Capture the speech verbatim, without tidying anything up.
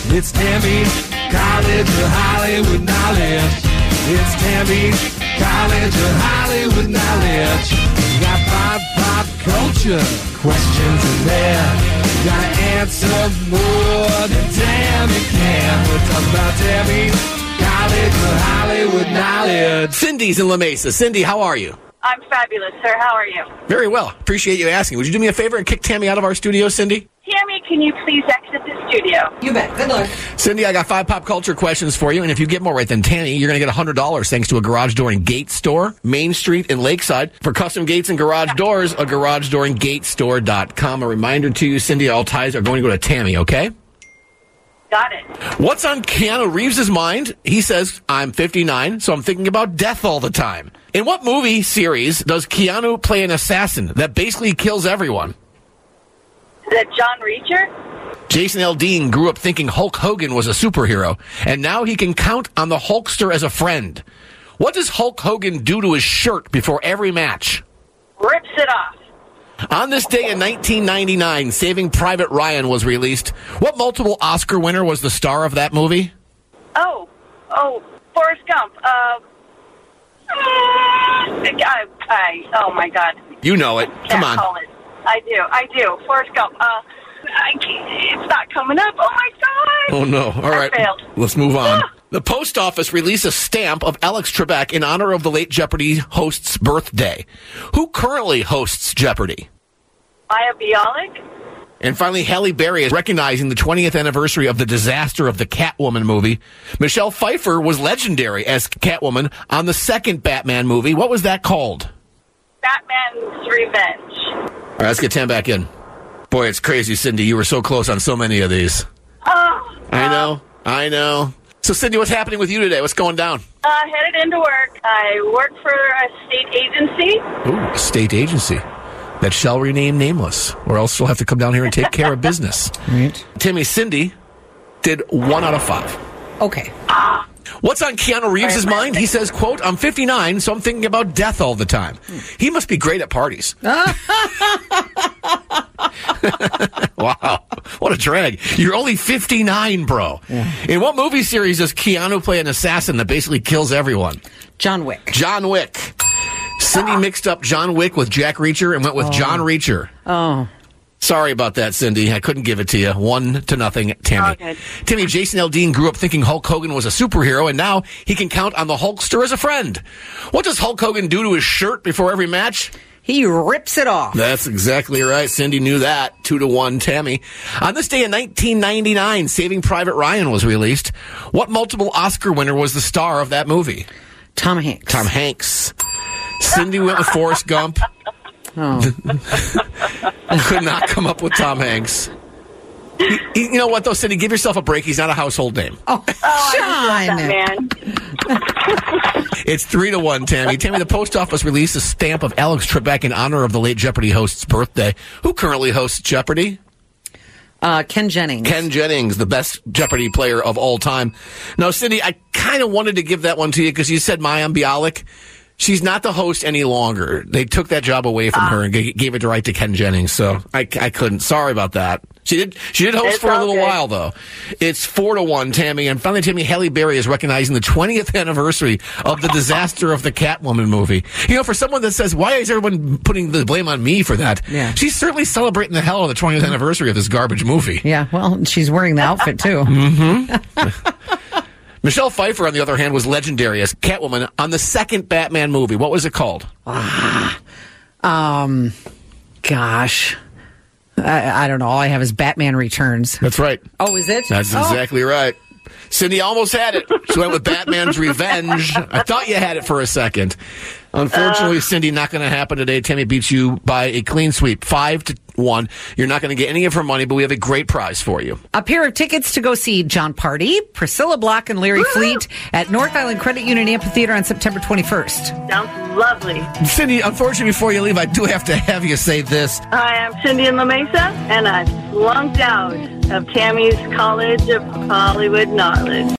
It's Tammy's College of Hollywood Knowledge. It's Tammy's College of Hollywood Knowledge. You got pop, pop culture questions in there. You gotta answer more than Tammy can. We're talking about Tammy's College of Hollywood Knowledge. Cindy's in La Mesa. Cindy, how are you? I'm fabulous, sir. How are you? Very well. Appreciate you asking. Would you do me a favor and kick Tammy out of our studio, Cindy? Tammy, can you please exit the studio? You bet. Good luck. Cindy, I got five pop culture questions for you, and if you get more right than Tammy, you're going to get one hundred dollars thanks to a garage door and gate store, Main Street in Lakeside. For custom gates and garage doors, a garage door and gate store dot com. A reminder to you, Cindy, all ties are going to go to Tammy, okay? Got it. What's on Keanu Reeves' mind? He says, I'm fifty-nine, so I'm thinking about death all the time. In what movie series does Keanu play an assassin that basically kills everyone? Is that John Reacher? Jason Aldean grew up thinking Hulk Hogan was a superhero, and now he can count on the Hulkster as a friend. What does Hulk Hogan do to his shirt before every match? Rips it off. On this day in nineteen ninety-nine, Saving Private Ryan was released. What multiple Oscar winner was the star of that movie? Oh, oh, Forrest Gump. Uh, I, I, oh, my God. You know it. Come on. Call it. I do. I do. Forrest Gump. Uh, I can't, it's not coming up. Oh, my God. Oh, no. All right. I failed. Let's move on. Ah. The post office released a stamp of Alex Trebek in honor of the late Jeopardy host's birthday. Who currently hosts Jeopardy? Maya Bialik. And finally, Halle Berry is recognizing the twentieth anniversary of the disaster of the Catwoman movie. Michelle Pfeiffer was legendary as Catwoman on the second Batman movie. What was that called? Batman's Revenge. All right, let's get Tam back in. Boy, it's crazy, Cindy. You were so close on so many of these. Oh. I know. I know. So, Cindy, what's happening with you today? What's going down? Uh, headed into work. I work for a state agency. Ooh, a state agency that shall remain nameless, or else she'll have to come down here and take care of business. Right. Timmy, Cindy did one out of five. Okay. What's on Keanu Reeves' mind? He says, quote, I'm fifty-nine, so I'm thinking about death all the time. He must be great at parties. Wow. What a drag. You're only fifty-nine, bro. Yeah. In what movie series does Keanu play an assassin that basically kills everyone? John Wick. John Wick. Cindy mixed up John Wick with Jack Reacher and went with oh. John Reacher. Oh. Sorry about that, Cindy. I couldn't give it to you. One to nothing, Tammy. Okay. Timmy, Jason Aldean grew up thinking Hulk Hogan was a superhero, and now he can count on the Hulkster as a friend. What does Hulk Hogan do to his shirt before every match? He rips it off. That's exactly right. Cindy knew that. Two to one, Tammy. On this day in nineteen ninety-nine, Saving Private Ryan was released. What multiple Oscar winner was the star of that movie? Tom Hanks. Tom Hanks. Cindy went with Forrest Gump. Oh. Could not come up with Tom Hanks. He, he, you know what, though, Cindy? Give yourself a break. He's not a household name. Oh, oh Sean. I love that man. It's three to one, Tammy. Tammy, the post office released a stamp of Alex Trebek in honor of the late Jeopardy host's birthday. Who currently hosts Jeopardy? Uh, Ken Jennings. Ken Jennings, the best Jeopardy player of all time. Now, Cindy, I kind of wanted to give that one to you because you said Maya Bialik. She's not the host any longer. They took that job away from uh, her and g- gave it right to Ken Jennings. So I, I couldn't. Sorry about that. She did. She did host for a little good. while though. It's four to one, Tammy. And finally, Tammy, Halle Berry is recognizing the twentieth anniversary of the disaster of the Catwoman movie. You know, for someone that says, "Why is everyone putting the blame on me for that?" Yeah. She's certainly celebrating the hell out of the twentieth anniversary of this garbage movie. Yeah. Well, she's wearing the outfit too. Mm-hmm. Michelle Pfeiffer, on the other hand, was legendary as Catwoman on the second Batman movie. What was it called? Ah, um, gosh. I, I don't know. All I have is Batman Returns. That's right. Oh, is it? That's oh. exactly right. Cindy almost had it. She went with Batman's Revenge. I thought you had it for a second. Unfortunately, uh, Cindy, not going to happen today. Tammy beats you by a clean sweep, five to one. You're not going to get any of her money, but we have a great prize for you. A pair of tickets to go see John Party, Priscilla Block, and Larry Fleet at North Island Credit Union Amphitheater on September twenty-first. Sounds lovely. Cindy, unfortunately, before you leave, I do have to have you say this. I am Cindy in La Mesa, and I flunked out of Tammy's College of Hollywood Knowledge.